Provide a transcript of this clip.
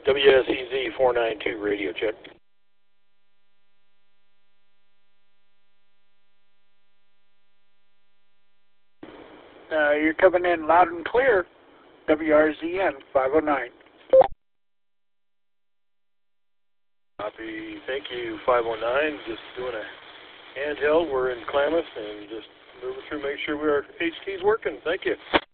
WSEZ 492 radio check. You're coming in loud and clear. WRZN 509. Copy. Thank you, 519. Just doing a handheld. We're in Klamath and just moving through, make sure our HT's working. Thank you.